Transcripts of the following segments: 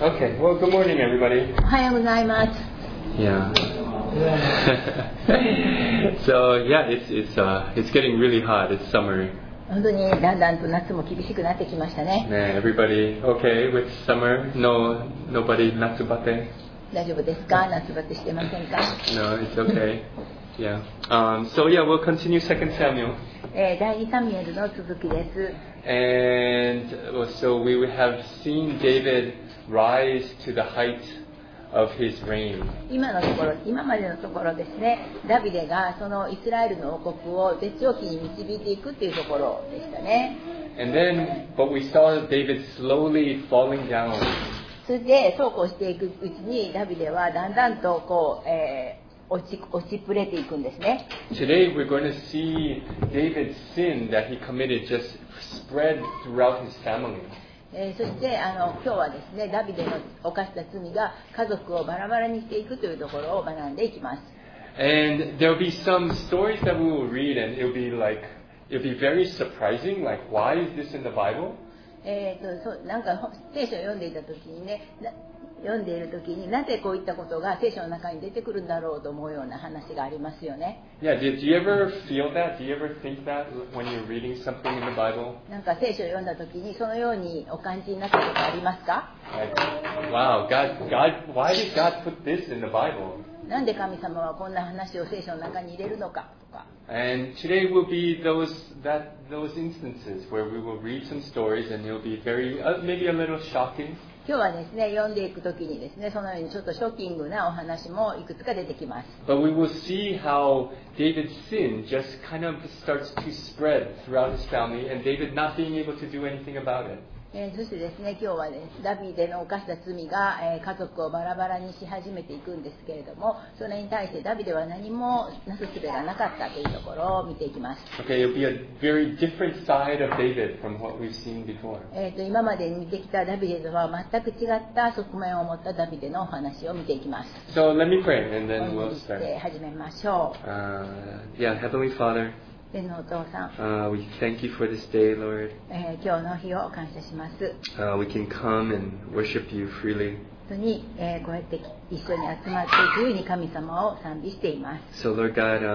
Okay, well, good morning, everybody. おはようございます。 Yeah. So yeah, it's getting really hot. It's summer. 本当にだんだんと夏も厳しくなってきましたね。 Everybody okay with summer? No, nobody natsubate? 大丈夫ですか？夏バテしてませんか？ No, it's okay. Yeah. So yeah, we'll continue 2 Samuel. 第2サミュエルの続きです。 And so we have seen David rise to the height of his reign. 今までのところですね、ダビデがそのイスラエルの王国を絶頂期に導いていくっていうところでしたね。 And then, but we saw David slowly falling down. それでそうこうしていくうちにダビデはだんだんとこう、落ちぶれていくんですね。 Today we're going to see David's sin that he committed just spread throughout his family. そして今日はですね、ダビデの犯した罪が家族をバラバラにしていくというところを学んでいきます。 And there'll be some stories that we will read, and it'll be very surprising. Like, why is this in the Bible? なんか聖書を読んでいる時になぜこういったことが聖書の中に出てくるんだろうと思うような話がありますよね。 Yeah, did you ever feel that? Do you ever think that when you're reading something in the Bible? なんか聖書を読んだ時にそのようにお感じになったことありますか？ Like, wow, why did God put this in the Bible? なんで神様はこんな話を聖書の中に入れるのかとか。 And today will be those instances where we will read some stories, and it'll be maybe a little shocking. 今日はですね、読んでいくときにですね、そのようにちょっとショッキングなお話もいくつか出てきます。 But we will see how David's sin just kind of starts to spread throughout his family, and David not being able to do anything about it. そしてですね、今日はね、ダビデの犯した罪が、家族をバラバラにし始めていくんですけれども、それに対してダビデは何もなすすべがなかったというところを見ていきます。 Okay, it'll be a very different side of David from what we've seen before. 今まで見てきたダビデとは全く違った側面を持ったダビデのお話を見ていきます。 So let me pray, and then お we'll 祈りし start. て始めましょう。 Yeah, Heavenly Father, 天のお父さん、 we thank you for this day, Lord. 今日の日を感謝します。 We can come and worship you freely. 本当に、こうやって一緒に集まって自由に神様を賛美しています。 So Lord God,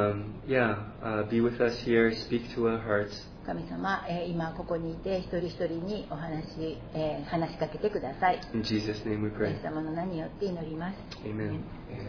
be with us here, speak to our hearts. 神様、今ここにいて一人一人に話しかけてください。 In Jesus' name we イエ pray. ス様の名によって祈ります。 Amen.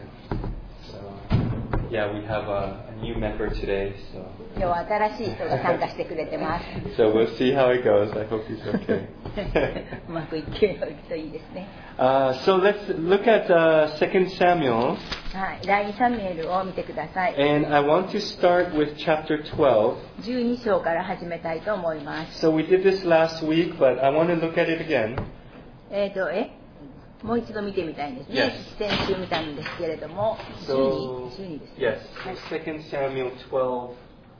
So, we have a new member today, 今日は新しい人が参加してくれてます。 so we'll see how it goes. I hope he's okay. うまくいっているといいですね。 So let's look at 2 Samuel, はい、第2サミュエルを見てください。 and I want to start with chapter 12. 12章から始めたいと思います。 So we did this last week, but I want to look at it again. もう一度見てみたいんですね。 Yes. 先週見たんですけれども、 So, 12ですね。 yes, はい 2 Samuel 12.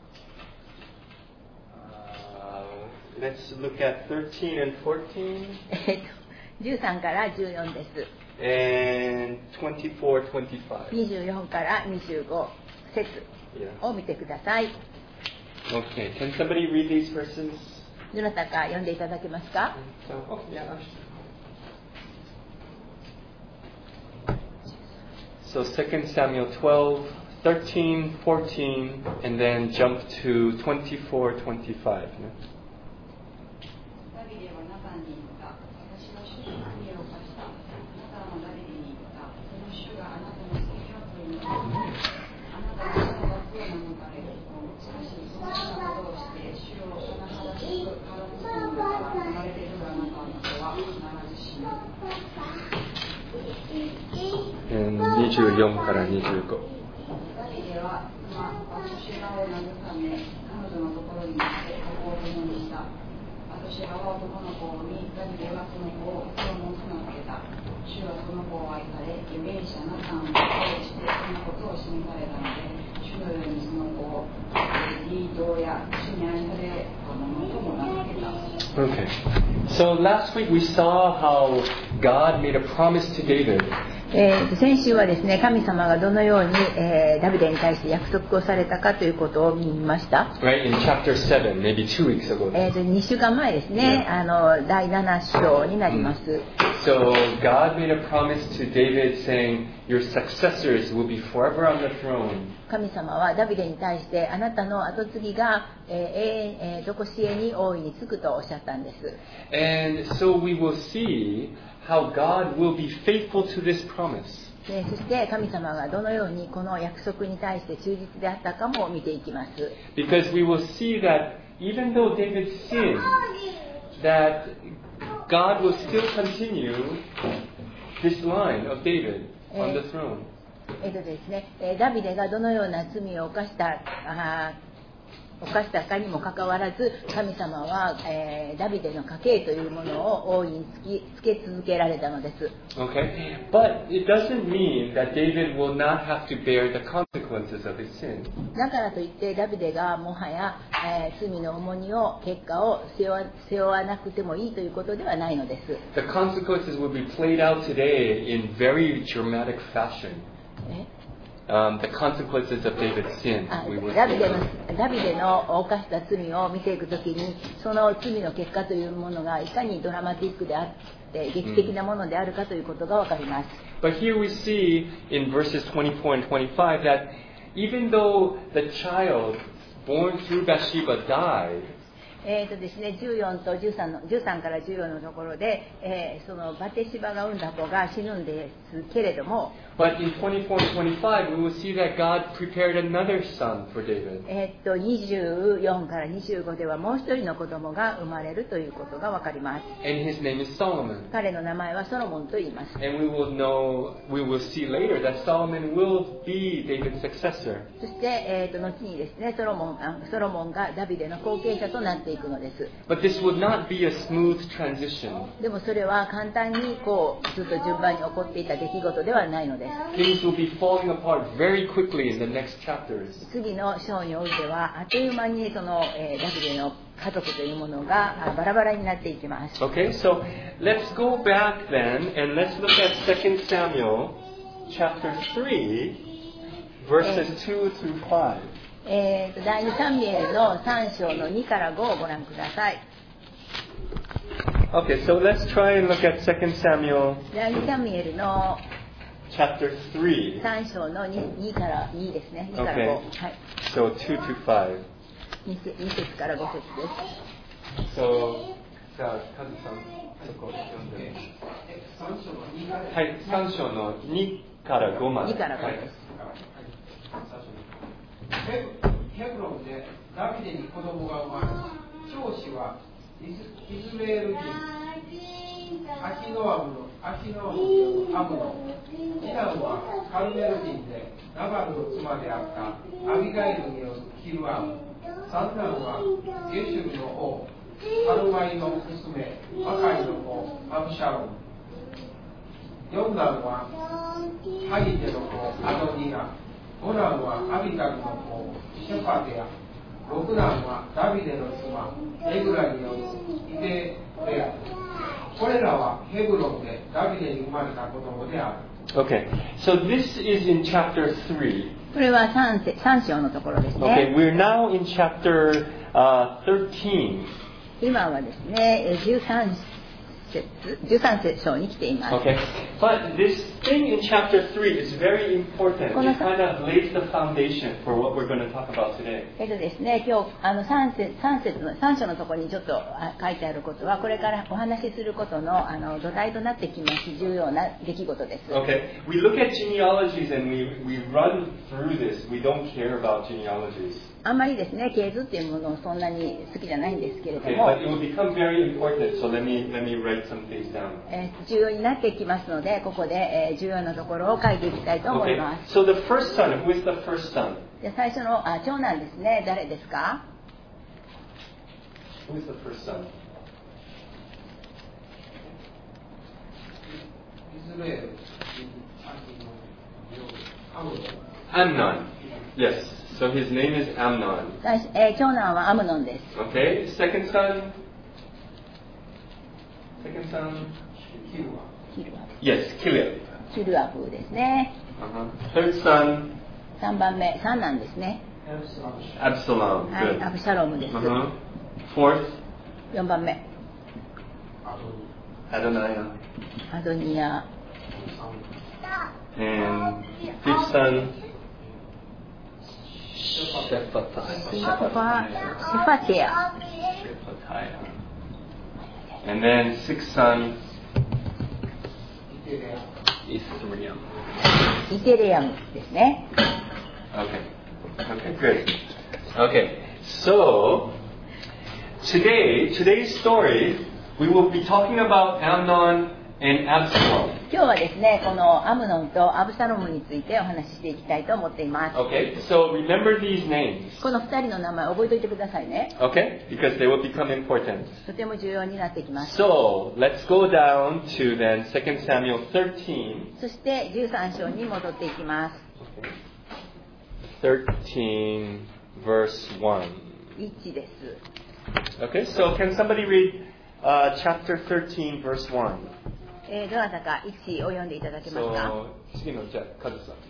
Let's look at 13 and 14, 13から14です。 and 24, 25. 24から25節 Yeah. を見てください。 Okay, can somebody read these verses? どなたか読んでいただけますか？ So 2 Samuel 12, 13, 14, and then jump to 24, 25. ダビデはナタンに言った。私は主の国を犯した。ナタンはダビデに言った。その主があなたの責任を取り除く。あなたは主の枠を免れる。しかし、そのようなことをして、主を甚だしく体つくのから離れているあなたの子は必ず死ぬ。 And 24から25. ダビデはバツシェバを殴るため、彼女のところに行ってここを共にした。バツシェバは男の子を産み、ダビデはその子を子供と名付けた。主はその子を愛され、預言者ナタンを通してそのことを示されたので、主のようにその子をリードや主に愛されたものとも名付けた。 Okay. So last week we saw how God made a promise to David 先週はですね、神様がどのように、ダビデに対して約束をされたかということを見ました。 Right, in chapter 7, maybe 2 weeks ago. 2週間前ですね、第7章になります。 So God made a promise to David saying, your successors will be forever on the throne. 神様はダビデに対してあなたの後継ぎが常しえに大いにつくとおっしゃったんです。 And so we will see how God will be faithful to this promise. そして神様がどのようにこの約束に対して忠実であったかも見ていきます。 Because we will see that even though David sinned, that God will still continue this line of David on the throne. ですね、ダビデがどのような罪を犯したかにもかかわらず、神様は、ダビデの家系というものを大いにつけ続けられたのです。 Okay, but it doesn't mean that David will not have to bear the consequences of his sin. だからといってダビデがもはや、罪の重荷を結果を背負わなくてもいいということではないのです。 The consequences will be played out today in very dramatic fashion. The consequences of David's sin. ダビデの犯した罪を見ていくときに、その罪の結果というものがいかにドラマティックであって劇的なものであるかということがわかります。 But here we see in verses 24 and 25 that even though the child born through Bathsheba died, ですね、13から14のところで、そのバテシバが産んだ子が死ぬんですけれども、 but in 24 and 25 we will see that God prepared another son for David. 24から25ではもう一人の子供が生まれるということがわかります。 And his name is Solomon. 彼の名前はソロモンと言います。 And we will see later that Solomon will be David's successor. そして、後にですね、ソロモンがダビデの後継者となっていくのです。 But this would not be a smooth transition. でもそれは簡単にずっと順番に起こっていた出来事ではないのです。 Things will be falling apart very quickly in the next chapters. 次の章においてはあっという間にその、ダビデの家族というものがバラバラになっていきます。 Okay, so let's go back then and let's look at 2 Samuel chapter 3 verses 2 through 5. 第2サミュエルの3章の2から5をご覧ください。 Okay, so let's try and look at 2 Samuel 第2サミュエルの chapter 3. 3章の 2から2ですね。2から5。 Okay. はい。 So 2 to 5. 2節から5節です。 So, じゃあ、カズさん、そこ読んで。はい、3章の2から5まで。 2から5です。 ヘブロンでダビデに子供が生まれ、長子はイズレール人アヒノアムのアムノ、次男はカルメル人でナバルの妻であったアビガイルによるヒルアム、三男はゲシュルの王カルマイの娘マカイの子アブシャロン、四男はハギテの子アドニア、五男はアビタルの子シェファテア、六男はダビデの妻エグラによるイデレア。これらはヘブロンでダビデに生まれた子供である。 Okay, so this is in chapter 3. これは3章のところですね。 Okay, we're now in chapter 13. 今はですね、13章に来ています。 Okay, but this thing in chapter 3 is very important. It kind of lays the foundation for what we're going to talk about today. ですね、今日3章のところにちょっと書いてあることは、これからお話しすることの土台となってきます重要な出来事です。 Okay, we look at genealogies and we run through this. We don't care about genealogies. あんまりですね、系図っていうものをそんなに好きじゃないんですけれど Okay, も、 but it will become very important. So let me write some things down. 重要になってきますので、ここで、重要なところを書いていきたいと思い Okay, ます。 so the first son, who is the first son? で最初の長男ですね、誰ですか？ Who is the first son? イズレール Amnon. Yes. So his name is Amnon. 長男はアムノンです。 Okay. Second son. Second son. ヒルはヒルは Yes, Kilib. キルアブですね。 Third son, 3番目、3なんですね。 Absalom. はい、 Good. アブシャロムです。 Fourth, 4番目、 Adoniah. アドニア。 And fifth son, シ Shephatiah. ェファテア。 Shephatiah. And then sixth son, Ithream. イテレアムですね。 Okay, good. Okay, so today's story, we will be talking about Amnon and Absalom. 今日はですね、このアムノンとアブシャロムについてお話ししていきたいと思っています。 Okay, so remember these names. この2人の名前覚えておいてくださいね。 Okay, because they will become important. とても重要になってきます。 So let's go down to then 2 Samuel 13. そして13章に戻っていきます。 13 verse 1. 1です。 Okay, so can somebody read chapter 13 verse 1? どなたか1を読んでいただけますか。 So, 次のじゃあカズさん。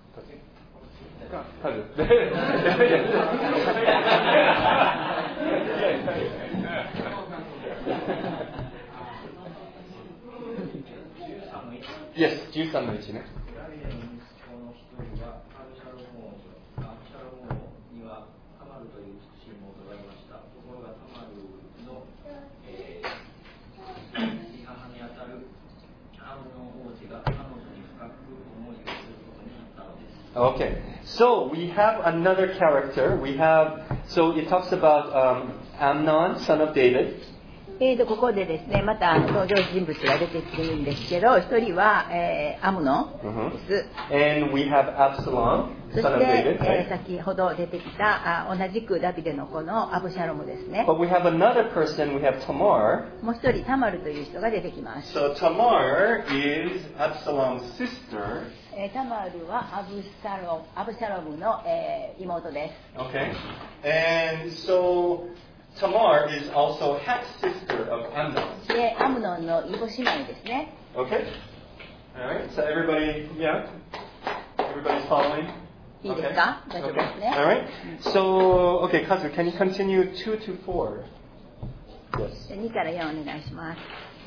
カズ。Yes, 13の1ね。Okay, so we have another character. So it talks about Amnon, son of David. ここでですね、また登場人物が出てくるんですけど、一人は、アムノンです。 And we have Absalom, そし son of て David. Right? 先ほど出てきた同じくダビデの子のアブシャロムですね。 But we have another person, we have Tamar. もう一人タマルという人が出てきます。 So Tamar is Absalom's sister. タマルはアブシャロムの、妹です。 Okay? And so Tamar is also half sister of Amnon. で、アムノンの異母姉妹ですね。 Okay? Alright, so everybody, yeah? Everybody's following? いいですか？大丈夫ですね。 Alright? So, okay, Kazu, can you continue 2 to 4? Yes. 2から4お願いします。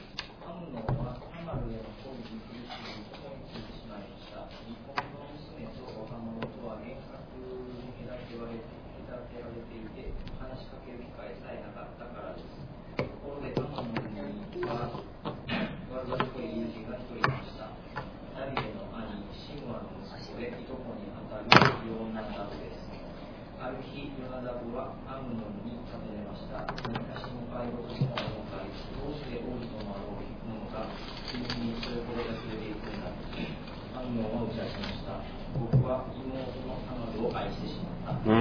ある日、ヨナダブはアムノンに尋ねました。何か心配事でもあるのかい、どうして王子とのあろうのか、君にそれほどが連れて行くんだ。アムノンは打ち明けました。僕は妹のタマルを愛してしまった。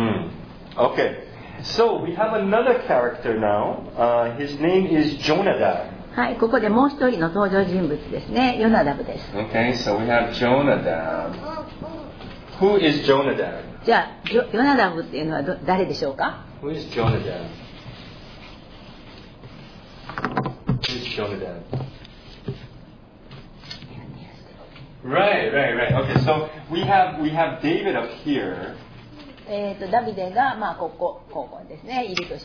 Okay, so we have another character now. His name is Jonadab. はい、ここでもう一人の登場人物ですね。ヨナダブです。 Okay, so we have Jonadab. Who is Jonadab? じゃあ、ヨナダブっていうのは誰でしょうか？ Who is Jonadab? Who is Jonadab? Right. Okay, so we have David up here. ダビデが、ここですね、いるとして、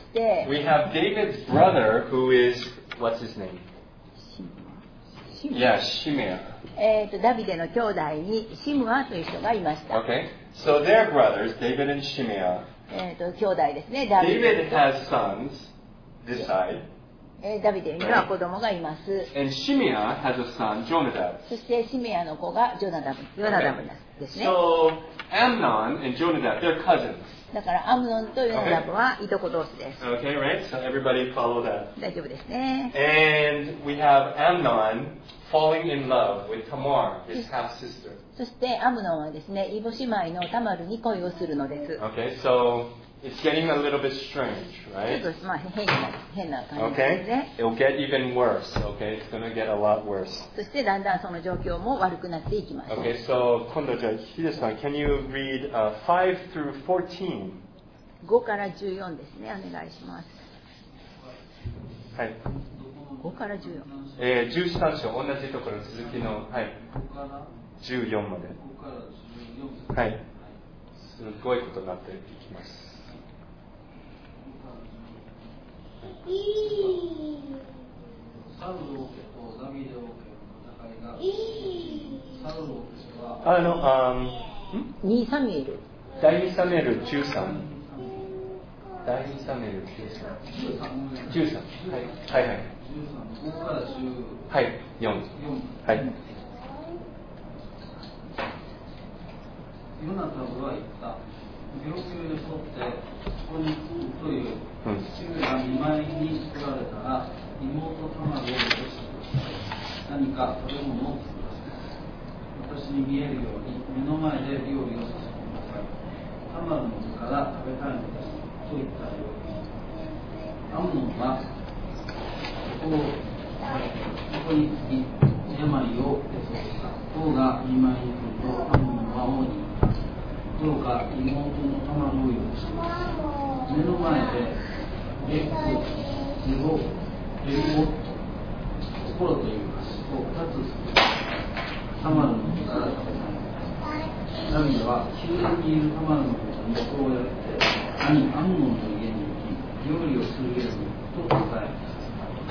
We have David's brother who is, what's his name? Yeah, Shimea. ダビデの兄弟にシムアという人がいました。 Okay, so they're brothers, David and Shimea. 兄弟ですね。ダビ David デ has sons, this side. ダビデには子供がいます。 And Shimea has a son, Jonadab. そしてシメアの子がヨナダブですね。 So Amnon and Jonadab, they're cousins. だからアムノンとヨナダブはいとこ同士です。 Okay, right? So everybody follow that. 大丈夫ですね。 And we have Amnon falling in love with Tamar, his half sister. そしてアムノンはですね、異母姉妹のタマルに恋をするのです。 Okay, so it's getting a little bit strange, ちょ right? っと変な感じです Okay? ね。 It'll get even worse, okay? It's going to get a lot worse. そしてだんだんその状況も悪くなっていきます。 Okay, so Kondo, Hide-san, can you read 5 through 14? 5から14ですね。お願いします。 はい。 どこの 5から14。 13章、同じところ、続きの、はい、14まで。はい。すごいことになっていきます。 サウル王家とダビデ王家の戦いが、サウル王家は 2サミュエル。 第2サミュエル13。第2サミュエル13。13。はい。はいはい。 5から10。 はい。4。はい。 ヨナタブは言った。病気を装ってここに来るという。父が見舞いに来られたら妹卵を落としてください。何か食べ物を作らせます。私に見えるように目の前で料理をさせてください。タマルの実から食べたいのですと言ったように、アムノンはここに病を装った。王が見舞いに来るとアムノンは王に言った。どうか妹の卵を用意してください。目の前でレボット、心というかを2つする。タマルの実から食べたい。ダビデは宮殿にいるタマルのことにこうやって兄アムノンの家に行き料理をするようにと伝えました。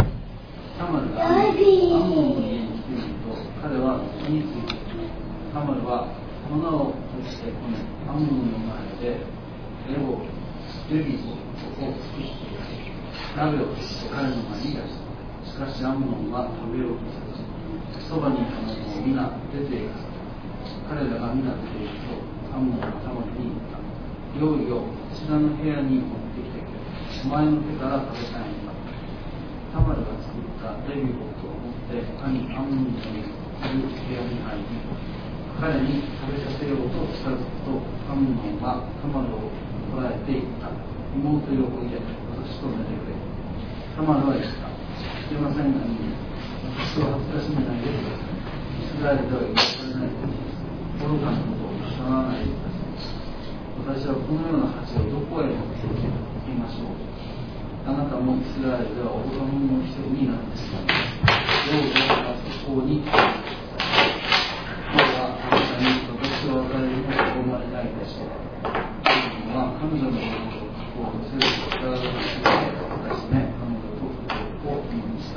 タマルがアムノンの家に来てみると彼はそこについている。タマルは粉を落ちてこねアムノンの前でレビを作って鍋をして彼の前に出した。しかしアムノンは食べようとせず、そばにいた者を皆出ていかせた。彼らが皆出ていくと、アムノンはタマルに言った。料理をこちらの部屋に持ってきてくれ。お前の手から食べたいのだ。タマルが作ったレビオットを持って兄アムノンのいる部屋に入り、彼に食べさせようと近づくと、アムノンはタマルを捕らえていった。妹よを入れ、私と寝てくれ。タマルは言った。すみませんが、私を恥ずかしめないでください。イスラエルでは許されないことです。愚かなことを知らないでください。私はこのような恥をどこへ持っていきましょう。あなたもイスラエルでは愚か者の一人になってしまいます。どうぞここに来てください。今日はあなたに私を与えることを思われないでしょう。彼女のことをせず力を出して私ね、彼女とを言いました。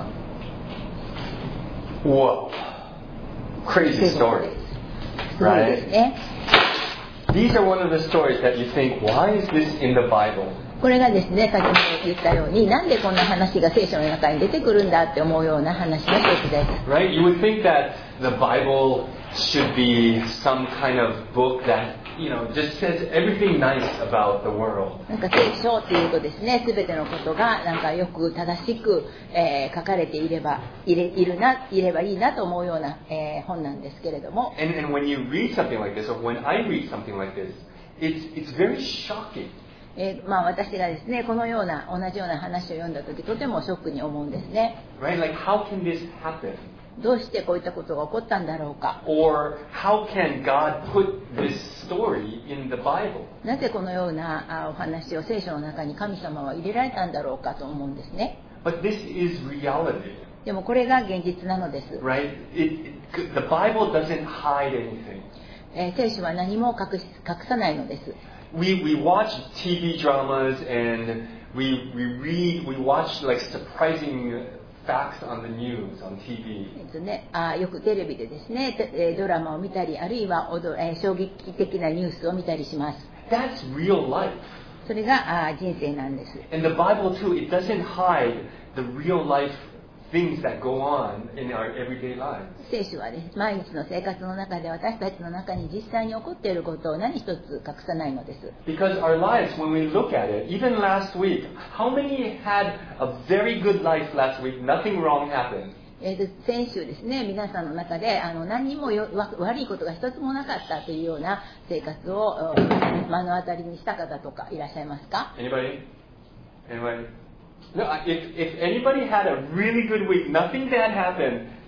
Whoa. Crazy story. Right? These are one of the stories that you think, why is this in the Bible? これがですね、先ほど言ったように、なんでこんな話が聖書の中に出てくるんだって思うような話の一つです。 Right? You would think that the Bible should be some kind of book that, just says everything nice about the world. なんか聖書っていうとですね、すべてのことがなんかよく正しく、書かれていればいいなと思うような、本なんですけれども。 And when you read something like this, or when I read something like this, it's very shocking. 私がですね、このような同じような話を読んだとき、とてもショックに思うんですね。 Right? Like, how can this happen? どうしてこういったことが起こったんだろうか。 Or how can God put this story in the Bible? なぜこのようなお話を聖書の中に神様は入れられたんだろうかと思うんですね。 But this is reality. でもこれが現実なのです。 Right? The Bible doesn't hide anything. 聖書は何も隠さないのです。 We watch TV dramas and we watch like surprising facts on the news on TV. よくテレビでですね、ドラマを見たり、あるいは衝撃的なニュースを見たりします。 That's real life. それが人生なんです。 And the Bible too, it doesn't hide the real life things that go on in our everyday lives. 聖書はね、毎日の生活の中で私たちの中に実際に起こっていることを何一つ隠さないのです。 Because our lives, when we look at it, even last week, how many had a very good life last week? Nothing wrong happened. 先週ですね、皆さんの中で何にも悪いことが一つもなかったというような生活を目の当たりにした方とかいらっしゃいますか？ Anybody? No, if anybody had a really good week, nothing bad happened,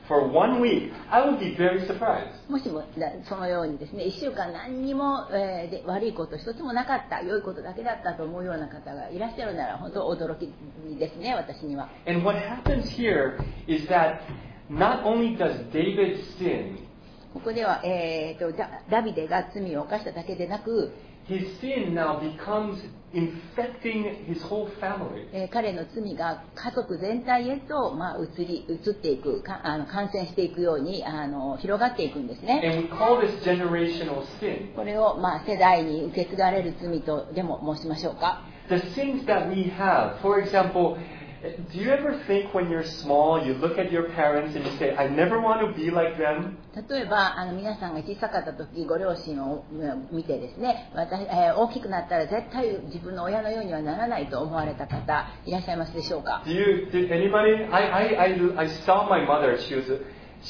for 1 week, I would be very surprised. もしもそのようにですね、1週間何にも、で悪いこと一つもなかった、良いことだけだったと思うような方がいらっしゃるなら本当驚きですね、私には。 And what happens here is that not only does David sin, ここでは、ダビデが罪を犯しただけでなく、 his sin now becomes infecting his whole family. 彼の罪が家族全体へと、移っていく、感染していくように広がっていくんですね。 And we call this generational sin. これを、世代に受け継がれる罪とでも申しましょうか。 The sins that we have, for example, do you ever think when you're small, you look at your parents and you say, I never want to be like them? 例えば皆さんが小さかった時ご両親を見てですね、大きくなったら絶対自分の親のようにはならないと思われた方いらっしゃいますでしょうか。 Did anybody? I saw my mother. She used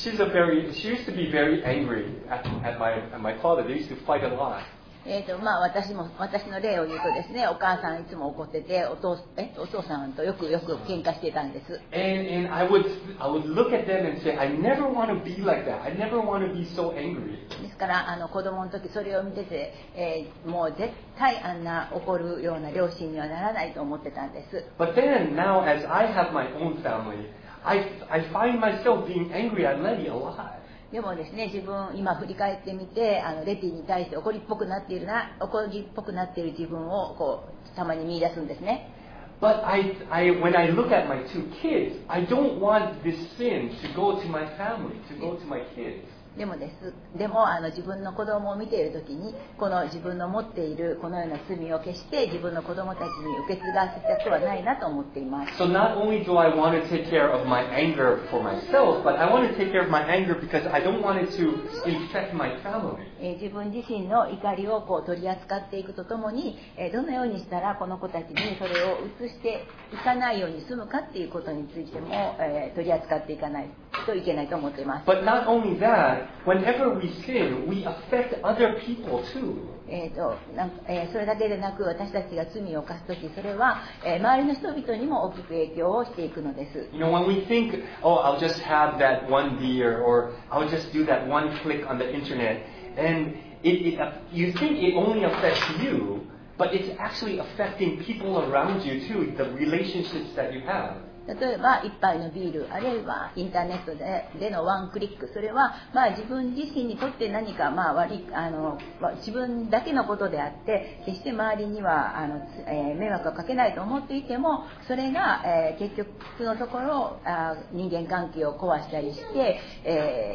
to be very angry at my father. They used to fight a lot. 私の例を言うとですね、お母さんいつも怒ってて、お父さんとよく喧嘩してたんです。 And I would look at them and say, I never want to be like that. I never want to be so angry. ですから子供の時それを見てて、もう絶対あんな怒るような両親にはならないと思ってたんです。 But then now, as I have my own family, I find myself being angry at Letty a lot. でもですね、自分今振り返ってみてレティに対して怒りっぽくなっている自分をたまに見出すんですね。 But when I look at my 2 kids, I don't want this sin to go to my family, to go to my kids. でも自分の子供を見ている時にこの自分の持っているこのような罪を決して自分の子供たちに受け継がせたくはないなと思っています。 So not only do I want to take care of my anger for myself, but I want to take care of my anger because I don't want it to infect my family. 自分自身の怒りを取り扱っていくとともに、どのようにしたらこの子たちにそれを移していかないように済むかっていうことについても、取り扱っていかないといけないと思っています。 But not only that, whenever we sin, we affect other people too. それだけでなく私たちが罪を犯すときそれは、周りの人々にも大きく影響をしていくのです。 You know, when we think, oh, I'll just have that one beer or I'll just do that one click on the internet, and you think it only affects you, but it's actually affecting people around you too, the relationships that you have. 例えば一杯のビールあるいはインターネットでのワンクリック、それは自分自身にとって何か自分だけのことであって決して周りには迷惑をかけないと思っていてもそれが、結局のところ人間関係を壊したりして、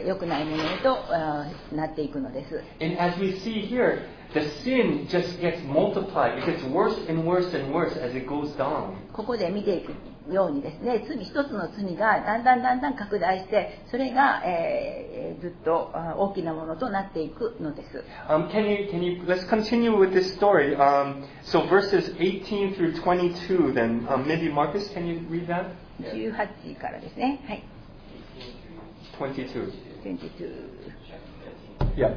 良くないものへとなっていくのです。 And as we see here, the sin just gets multiplied. It gets worse and worse and worse as it goes down. ここで見ていくようにですね、一つの罪がだんだん拡大してそれが、ずっと大きなものとなっていくのです。 Let's continue with this story. So verses 18 through 22 then. Maybe Marcus, can you read that? 18からですね。はい。 22. 22。 Yeah.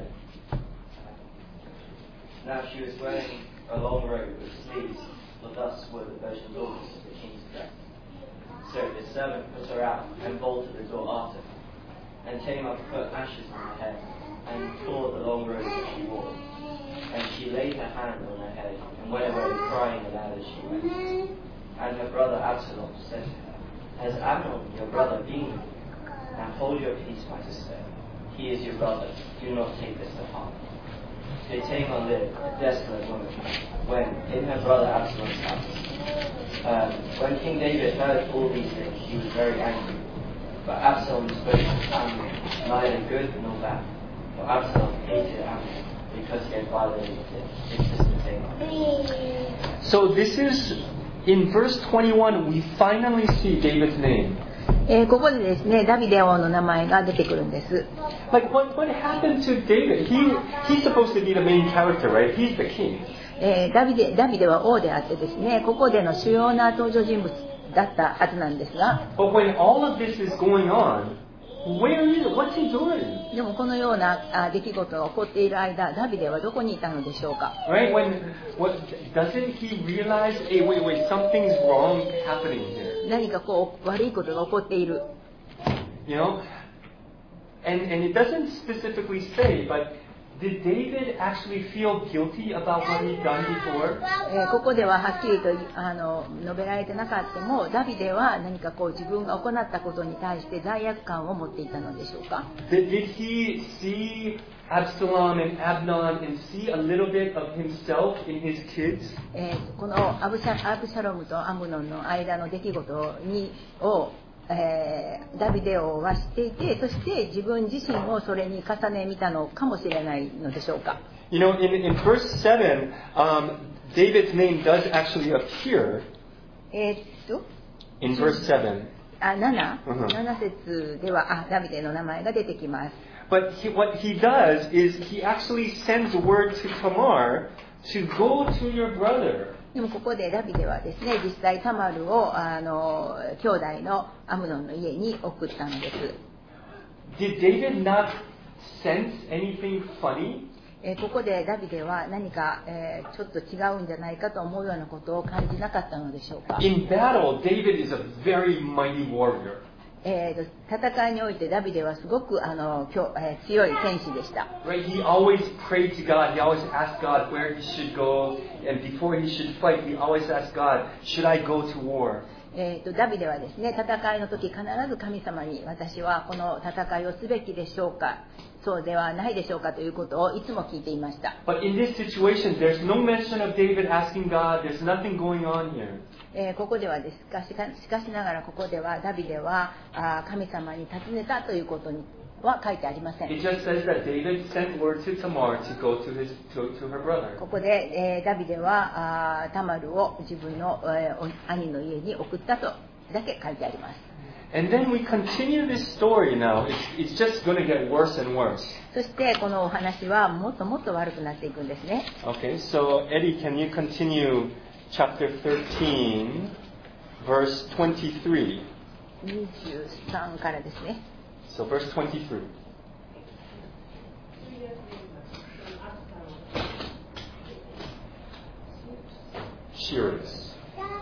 Now she was wearing a long robe with sleeves, for thus were the Persian laws of the king's dress. So the servant put her out and bolted the door after her, and Tamar put ashes on her head, and tore the long robe that she wore. And she laid her hand on her head, and went away crying aloud as she went. And her brother Absalom said to her, Has Amnon, your brother, been with you? Now hold your peace, my sister. He is your brother. Do not take this to heart. So Tamar lived, a desolate woman, when in her brother Absalom's house. When King David heard all these things, he was very angry. But Absalom spoke to Amnon, neither good nor bad. For Absalom hated Amnon, because he had violated his sister Tamar. So this is, in verse 21, we finally see David's name. ここでですね、ダビデ王の名前が出てくるんです。 Like, what happened to David? He's supposed to be the main character, right? He's the king. ダビデは王であってですね、ここでの主要な登場人物だったはずなんですが、 But when all of this is going on, what's he doing? でもこのような出来事が起こっている間、ダビデはどこにいたのでしょうか。 Right? Doesn't he realize, hey, wait, something's wrong happening here? 何か悪いことが起こっている。 You know? and it doesn't specifically say, but did David actually feel guilty about what he'd done before? ここでははっきりと述べられてなかったも、ダビデは何かこう自分が行ったことに対して罪悪感を持っていたのでしょうか。 Did he see Absalom and Amnon and see a little bit of himself in his kids? このアブシャロムとアムノンの間の出来事をダビデ王は知っていて、そして自分自身をそれに重ね見たのかもしれないのでしょうか。 You know, in verse 7, David's name does actually appear in verse 7. 7節ではダビデの名前が出てきます。 But what he does is he actually sends word to Tamar to go to your brother. でもここでダビデはですね、実際タマルを兄弟のアムノンの家に送ったのです。 Did David not sense anything funny? ここでダビデは何か、ちょっと違うんじゃないかと思うようなことを感じなかったのでしょうか。 In battle, David is a very mighty warrior. 戦いにおいてダビデはすごく強い戦士でした。 Right? He always prayed to God. He always asked God where he should go. And before he should fight, he always asked God, should I go to war? ダビデはですね、戦いの時必ず神様に私はこの戦いをすべきでしょうか、そうではないでしょうかということをいつも聞いていました。 But in this situation, there's no mention of David asking God. There's nothing going on here. ここではですか、しかしながらここではダビデは神様に尋ねたということには書いてありません。 It just says that David sent word to Tamar to go to her brother. ここで、ダビデはタマルを自分の、兄の家に送ったとだけ書いてあります。 And then we continue this story now. It's just going to get worse and worse. そしてこのお話はもっともっと悪くなっていくんですね。 Okay, so Eddie, can you continue chapter 13, verse 23? 23からですね。 So verse 23. Shears.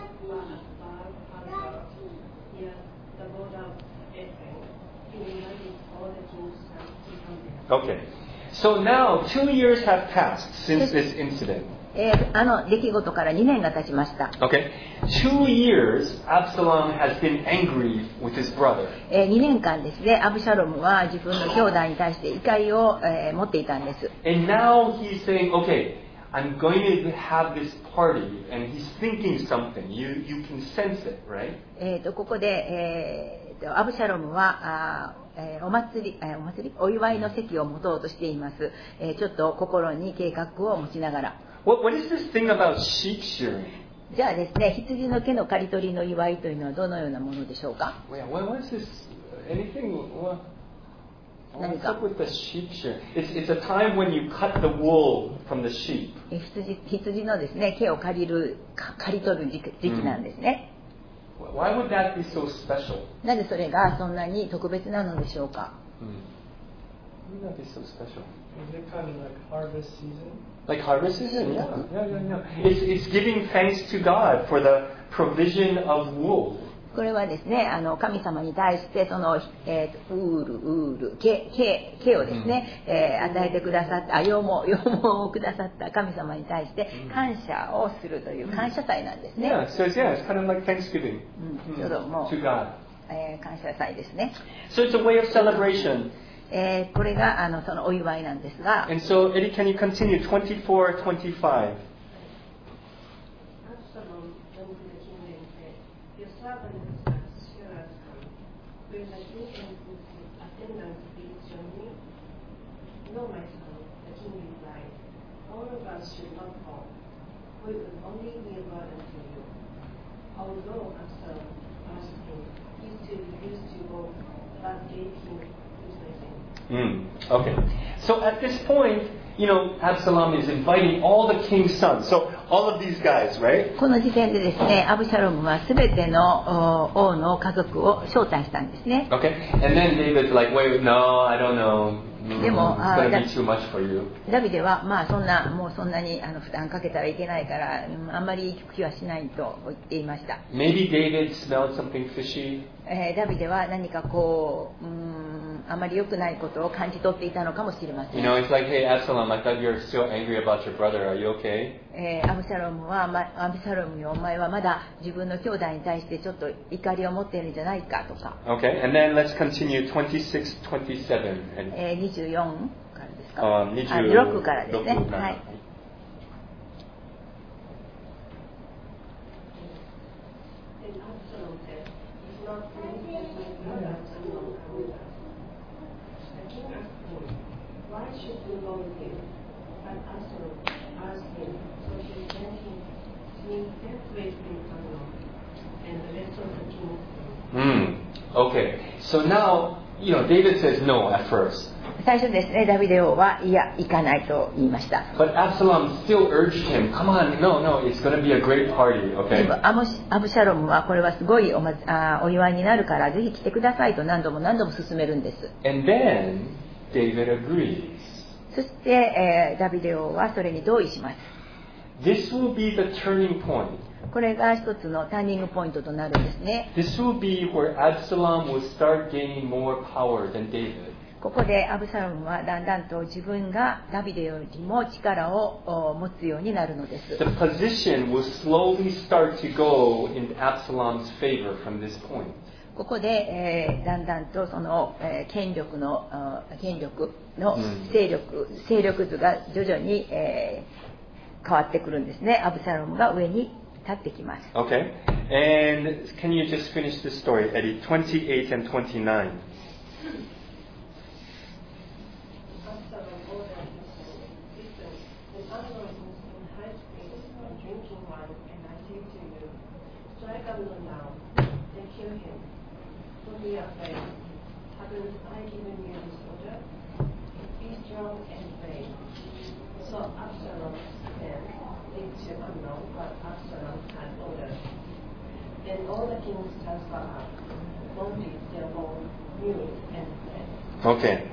Okay. So now 2 years have passed since this incident. 出来事から2年が経ちました。 Okay. 2 years, Absalom has been angry with his brother. 2年間ですね、アブシャロムは自分の兄弟に対して怒りを、持っていたんです。 And now he's saying, okay, I'm going to have this party, and he's thinking something. You can sense it, right? ここで、アブシャロムはお祝いの席を持とうとしています。ちょっと心に計画を持ちながら。 What is this thing about sheep shearing? じゃあですね、羊の毛の刈り取りの祝いというのはどのようなものでしょうか。 What is this? Anything? What's up with the sheep shearing? It's a time when you cut the wool from the sheep. 羊のですね、毛を刈り取る時期なんですね。 Why would that be so special? なぜそれがそんなに特別なのでしょうか。 Why would that be so special? Is it kind of like harvest season? Like harvest season? Yeah. It's giving thanks to God for the provision of wool. これはですね、神様に対してその、ウール、毛をですね、与えてくださった、羊毛をくださった神様に対して感謝をするという感謝祭なんですね。 Yeah, so it's kind of like Thanksgiving ちょうどもう、 to God. 感謝祭ですね。 So it's a way of celebration. これがそのお祝いなんですが、 And so, Eddie, can you continue? 24, 25. No, my son, the king replied, all of us should not fall. We will only be a burden to you. Although Absalom asked him, he still refused to go, but gave him his blessing. Okay. So at this point, Absalom is inviting all the king's sons. So all of these guys, right? この時点でですね、アブシャロムはすべての王の家族を招待したんですね。 Okay. And then David's like, wait, no, I don't know. It's going to be too much for you. ダビデはもうそんなに負担かけたらいけないから、あんまり行く気はしないと言っていました。 Maybe David smelled something fishy. ダビデは何かこうあまり良くないことを感じ取っていたのかもしれません。 You know, it's like, hey, Absalom, I thought you were still angry about your brother. Are you okay? アブサロムは、アブサロムよ、お前はまだ自分の兄弟に対してちょっと怒りを持っているんじゃないかとか。 Okay, and then let's continue 26, 27. And, 24からですか。 26 6からですね。はい。 Okay, so now, you know, David says no at first. 最初ですね、ダビデ王はいや、行かないと言いました。 But Absalom still urged him, come on, no, it's going to be a great party, で okay? もアブシャロムはこれはすごいお祝いになるからぜひ来てくださいと何度も何度も勧めるんです。 And then David agrees. そして、ダビデ王はそれに同意します。 This will be the turning point. これが一つのターニングポイントとなるんですね。 This will be where Absalom will start gaining more power than David. ここでアブサロムはだんだんと自分がダビデよりも力を持つようになるのです。 The position will slowly start to go in Absalom's favor from this point. ここで、だんだんとその、権力の勢力図が徐々に、変わってくるんですね。アブサロムが上に立ってきます。 Okay, and can you just finish this story, Eddie? 28 and 29. Be afraid. Haven't I given you this order? Be strong and brave. So Absalom then did to Amnon what Absalom had ordered. Then all the king's sons got up, mounted their own mules, and fled. Okay.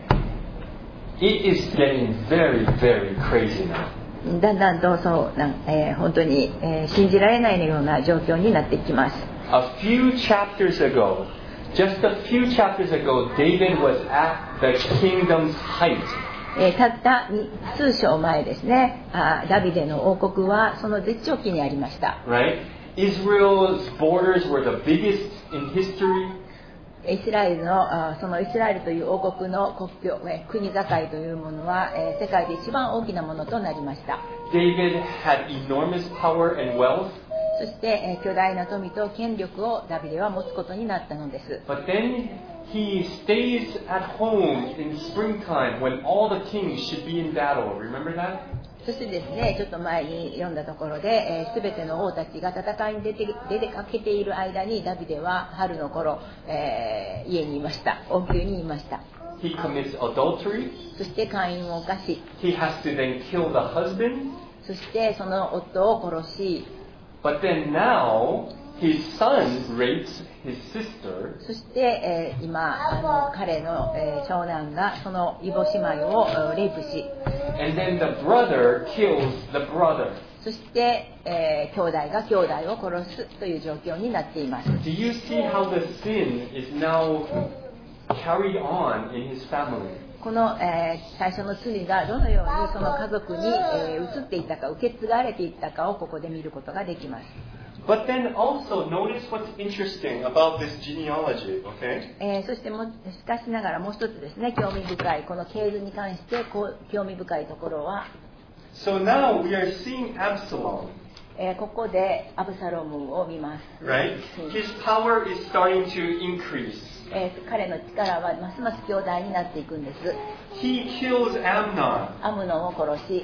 It is getting very, very crazy now. だんだんと本当に、信じられないような状況になっていきます。 A few chapters ago, just a few chapters ago, David was at the kingdom's height. たった数章前ですね、ダビデの王国はその絶頂期にありました。 Right? Israel's borders were the biggest in history. イスラエルのそのイスラエルという王国の国境、国境というものは世界で一番大きなものとなりました。 David had enormous power and wealth. そして巨大な富と権力をダビデは持つことになったのです。 But then he stays at home in springtime when all the kings should be in battle. Remember that? そしてですね、ちょっと前に読んだところで、すべての王たちが戦いに出かけている間にダビデは春の頃、家にいました。王宮にいました。 He commits adultery. そして姦淫を犯し、 He has to then kill the husband. そしてその夫を殺し、 But then now his son rapes his sister. そして、今彼の、長男がその異母姉妹をレイプし、 And then the brother kills the brother. そして、兄弟が兄弟を殺すという状況になっています。 Do you see how the sin is now carried on in his family? この、最初の罪がどのようにその家族に、移っていったか、受け継がれていったかをここで見ることができます。 But then also notice what's interesting about this genealogy, okay? そしてしかしながらもう一つですね、興味深いこの系図に関して興味深いところは、 So now we are seeing Absalom, ここでアブサロムを見ます。 right? His power is starting to increase. 彼の力はますます強大になっていくんです。 He kills Amnon. アムノンを殺し、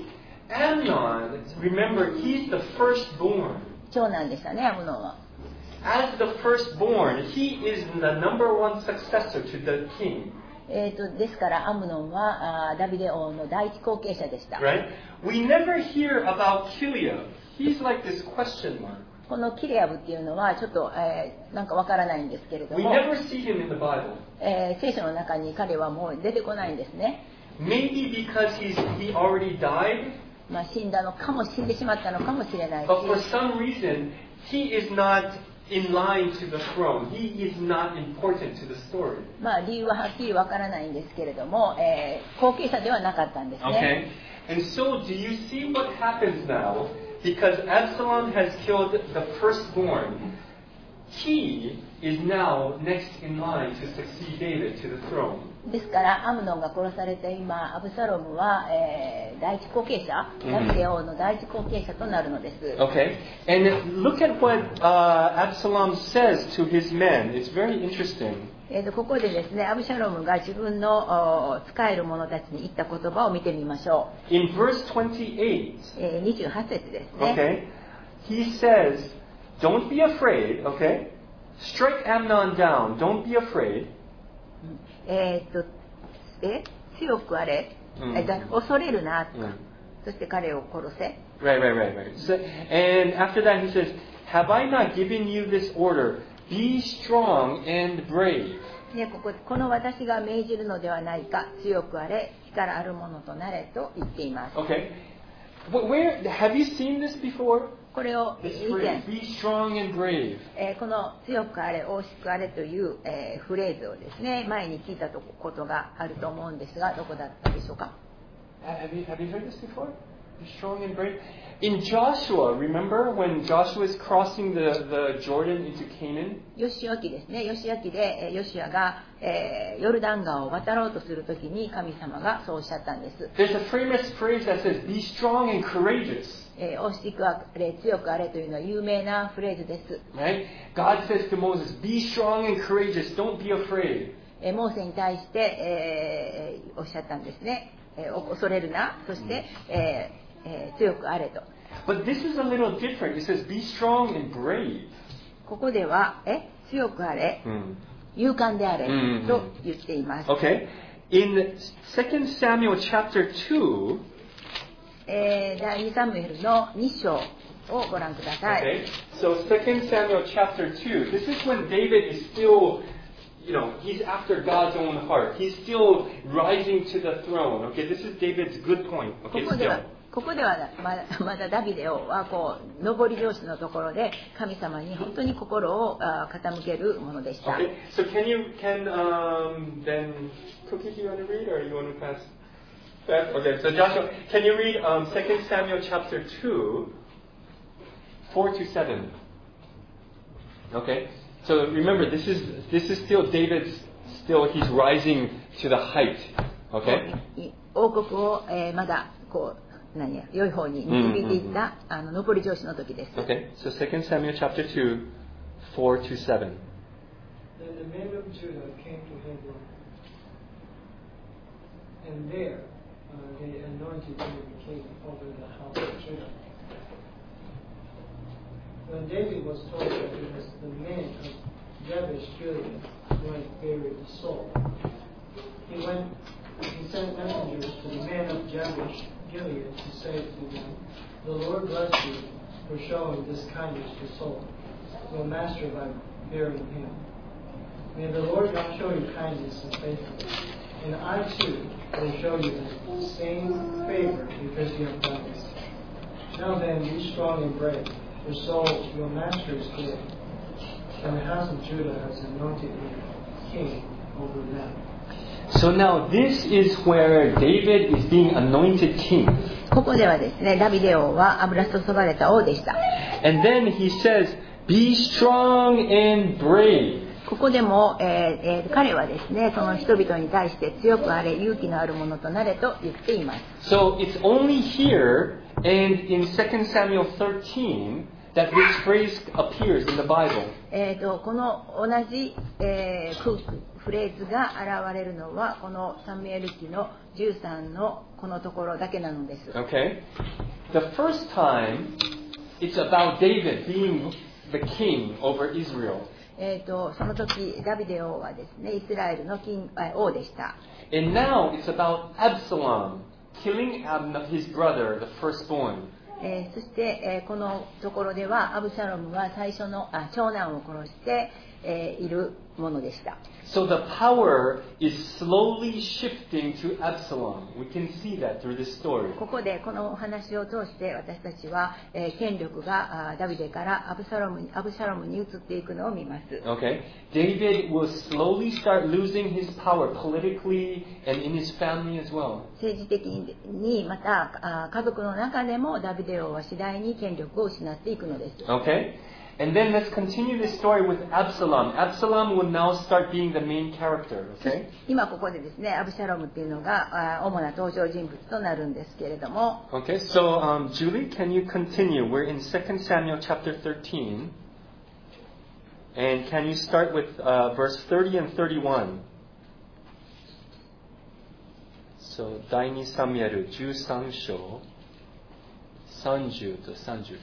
Amnon, remember, he's the firstborn. 長男でしたね、アムノンは。 As the firstborn, he is the number one successor to the king. ですからアムノンはダビデ王の第一後継者でした。 Right? We never hear about Kiliab. He's like this question mark. このキレアブっていうのはちょっと、なんかわからないんですけれど We も、 never see him in the Bible. 聖書の中に彼はもう出てこないんですね。 Maybe because he already died, 死んだのかも、死んでしまったのかもしれないし、 but for some reason, he is not in line to the throne. He is not important to the story. まあ理由ははっきりわからないんですけれども、後継者ではなかったんですね。 Okay? And so do you see what happens now? Because Absalom has killed the firstborn, he is now next in line to succeed David to the throne. ですからアムノンが殺されて今アブサロムは、第一後継者、ダビデ王の第一後継者となるのです。 Okay? And look at what Absalom says to his men. It's very interesting. ここでですね、アブシャロムが自分の使える者たちに言った言葉を見てみましょう。 In verse 28, 28節ですね。 okay, he says, don't be afraid, okay? Strike Amnon down, don't be afraid. 強くあれ、恐れるな、そして彼を殺せ。 Right. So, and after that he says, have I not given you this order? Be strong and brave. ね、この私が命じるのではないか、強くあれ、力あるものとなれと言っています。 Okay. Where have you seen this before? これを This 以前 phrase, be strong and brave. この強くあれ、大しくあれという、フレーズをですね、前に聞いたことがあると思うんですが、どこだったでしょうか。 Have you heard this before? Be strong and brave. In Joshua, remember when Joshua is crossing the Jordan into Canaan? ヨシア記ですね。ヨシア記でヨシアが、ヨルダン川を渡ろうとするときに神様がそうおっしゃったんです。 There's a famous phrase that says, be strong and courageous. 大しくあれ、強くあれというのは有名なフレーズです。 Right? God says to Moses, be strong and courageous, don't be afraid. モーセに対して、おっしゃったんですね。恐れるな、そして、強くあれと。 But this is a little different. It says, be strong and brave. ここでは、強くあれ、勇敢であれ、と言っています。 Okay? In 2 Samuel chapter 2, 第2サムエルの2章をご覧ください。 okay, so 2 Samuel chapter 2, this is when David is still, he's after God's own heart. He's still rising to the throne. Okay, this is David's good point. Okay, ここではまだダビデ王は上り調子のところで神様に本当に心を傾けるものでした。 Okay, so then Cookie, do you want to read or you want to pass that? Okay, so Joshua, can you read 2 Samuel chapter 2, 4 to 7? Okay, so remember this is still David's, he's rising to the height. Okay? 王国をまだ良い方に導いていった上り調子の時です。 Okay, so 2 Samuel chapter 2, 4 to 7. Then the men of Judah came to Hebron, and there they anointed David king over the house of Judah. When David was told that it was the men of Jabesh Gilead who had buried Saul, he sent messengers to the men of Jabesh Gilead to say to them, the Lord bless you for showing this kindness to Saul, your master, by burying him. May the Lord God show you kindness and faithfulness, and I too will show you the same favor because you have done this. Now then, be strong and brave, for Saul, your master, is dead, and the house of Judah has anointed me king over them. So now this is where David is being anointed king. ここではですね、ダビデ王は油注がれた王でした。 And then he says, be strong and brave. ここでも、彼はですね、その人々に対して強くあれ、勇気のあるものとなれと言っています。 So it's only here and in 2 Samuel 13 that this phrase appears in the Bible. この同じ、フレーズが現れるのはこのサムエル記の13のこのところだけなのです。 Okay? The first time it's about David being the king over Israel. その時ダビデ王はですね、イスラエルの王でした。 And now it's about Absalom killing his brother, the firstborn. そして、このところではアブシャロムは最初の長男を殺して、いるものでした。 So the power is slowly shifting to Absalom. We can see that through this story. ここでこのお話を通して私たちは、権力がダビデからアブシャロムに移っていくのを見ます。 Okay? David will slowly start losing his power politically and in his family as well. 政治的にまた家族の中でもダビデ王は次第に権力を失っていくのです。 Okay? And then let's continue the story with Absalom. Absalom will now start being the main character. Okay? 今ここでですね、アブシャロムっていうのが主な登場人物となるんですけれども。 Okay, so Julie, can you continue? We're in 2 Samuel chapter 13. And can you start with verse 30 and 31? So, 第2サムエル13章30と31。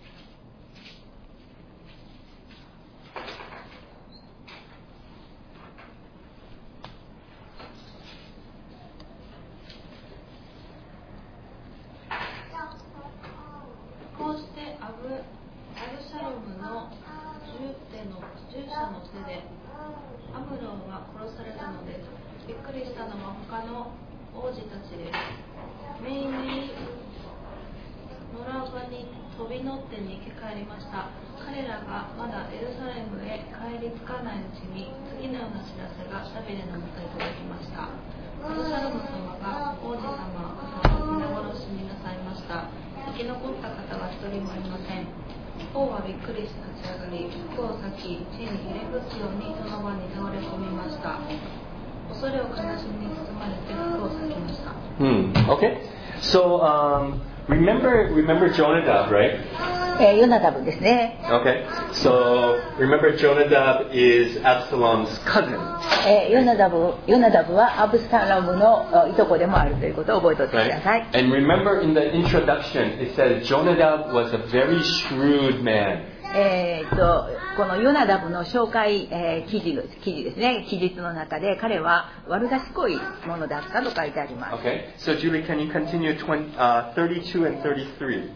こうしてアブシャロムの従者の手でアムロンは殺されたのです。びっくりしたのは他の王子たちです。メイメイノラバに飛び乗って逃げ帰りました。彼らがまだエルサレムへ帰り着かないうちに次のような知らせがダビデのもとへ届きました。アブシャロム様が王子様を皆殺しになさいました。生き残った方は一人もいません。王はびっくりして立ち上がり、服を裂き、地にひれ伏すようにその場に倒れ込みました。恐れを悲しみに包まれて服を裂きました。 Okay. So, remember Jonadab, right? ヨナダブですね。 Okay. So, remember Jonadab is Absalom's cousin. ヨナダブはアブシャロムのいとこでもあるということを覚えておいてください。 And remember in the introduction, it says Jonadab was a very shrewd man. このヨナダブの紹介、記事ですね、記述の中で彼は悪賢いものだったと書いてあります。 Okay. So Julie, can you continue 32 and 33?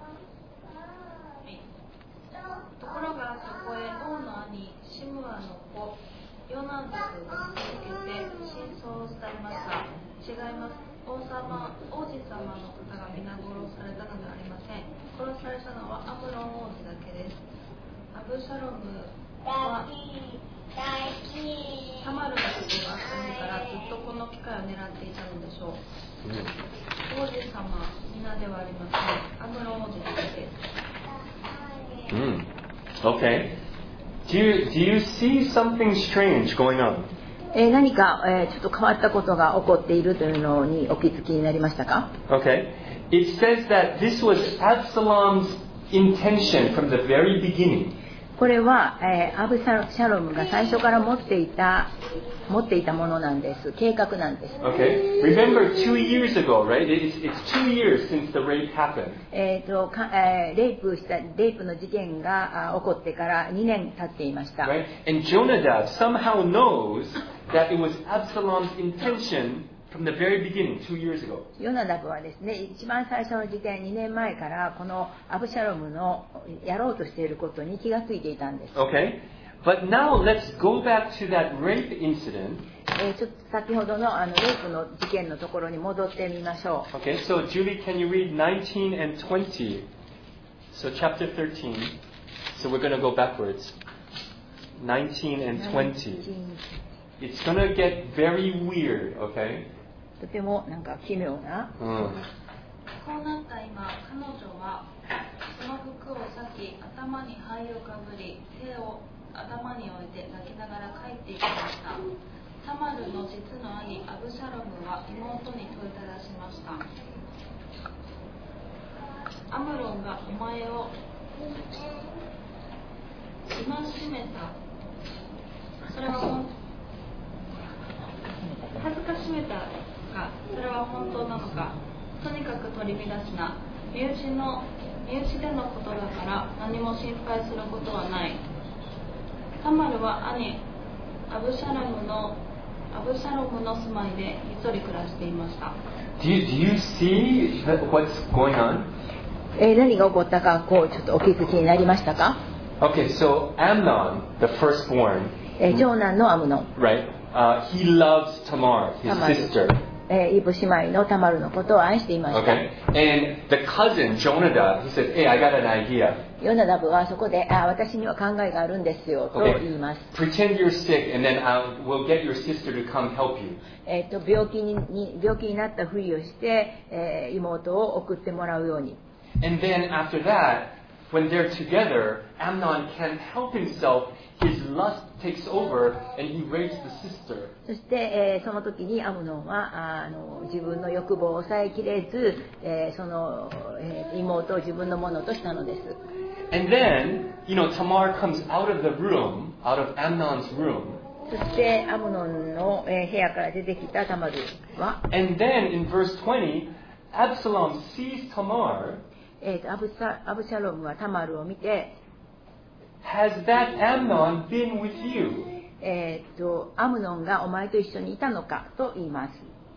ところがそこへ王の兄シムアの子ヨナダブが続けて真相を伝えました。違います。王子様の方が皆殺されたのではありません。殺されたのはアムロン王子だけです。アブシャロムはタマルのことが済むからずっとこの機会を狙っていたのでしょう。王子様皆ではありません。アムロン王子だけです。 Okay. Do you see something strange going on? 何か、ちょっと変わったことが起こっているというのにお気づきになりましたか？ Okay. It says that this was Absalom's intention from the very beginning. これは、アブシャロムが最初から持っていたものなんです。計画なんです。 Okay. Remember 2 years ago, right? It's 2 years since the rape happened. レイプの事件が起こってから2年経っていました。 Right? And Jonadab somehow knows that it was Absalom's intention from the very beginning, 2 years ago. ヨナダブはですね、一番最初の時点2年前からこのアブシャロムのやろうとしていることに気がついていたんです。 Okay? But now let's go back to that rape incident. ちょっと先ほどのレイプの事件のところに戻ってみましょう。 Okay, so Julie, can you read 19 and 20? So chapter 13. So we're going to go backwards. 19 and 20. It's going to get very weird, okay? とてもなんか奇妙な。 こうなった今、彼女はその服を裂き、頭に灰をかぶり、手を頭に置いて泣きながら帰っていきました。タマルの実の兄アブシャロムは妹に問いただしました。アムロンがお前を戒めた。それは恥ずかしめたか。それは本当なのか。とにかく取り乱しな。身内でのことだから何も心配することはない。タマルは兄アブシャロムの住まいでひっそり暮らしていました。 Do you see what's going on? 何が起こったかちょっとお気づきになりましたか？ Okay, so Amnon, the firstborn, 長男のアムノン、 right? He loves Tamar, his Tamar. sister. イブ姉妹のタマルのことを愛していました。 Okay? And the cousin, Jonadab, he said, hey, I got an idea. ヨナダブはそこで、私には考えがあるんですよと言います。 Pretend you're sick, and then we'll get your sister to come help you. 病気になったふりをして、妹を送ってもらうように。 And then after that, when they're together, Amnon can't help himself. His lust takes over, and he rapes the sister. そして、その時にアムノンは自分の欲望を抑えきれず、その、妹を自分のものとしたのです。 And then, Tamar comes out of the room, out of Amnon's room. そしてアムノンの、部屋から出てきたタマルは、 And then in verse 20, Absalom sees Tamar. アブシャロムはタマルを見て、 Has that Amnon been with you? アムノンがお前と一緒にいたのかと言います。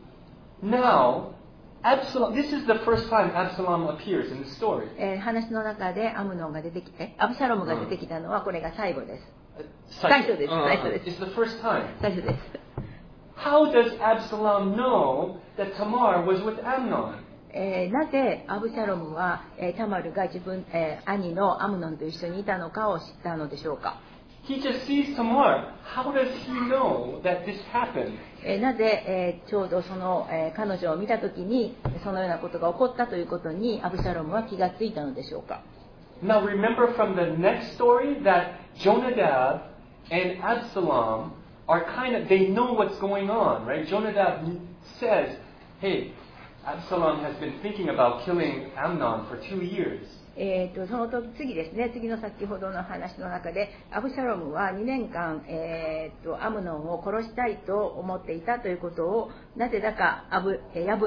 Now, Absalom, this is the first time Absalom appears in the story. 話の中でアブシャロムが出てきたのはこれが最後です。最初です。最初です。 It's the first time. 最初です。 How does Absalom know that Tamar was with Amnon? なぜアブシャロムは、タマルが兄のアムノンと一緒にいたのかを知ったのでしょうか。 He just sees Tamar. How does he know that this happened? なぜ、ちょうどその、彼女を見たときにそのようなことが起こったということにアブシャロムは気がついたのでしょうか。 Now remember from the next story that Jonadab and Absalom are they know what's going on, right? Jonadab says, hey, Absalom has been thinking about killing Amnon for 2 years. その次ですね、次の先ほどの話の中でアブシャロムは2年間、アムノンを殺したいと思っていたということをなぜだか誰や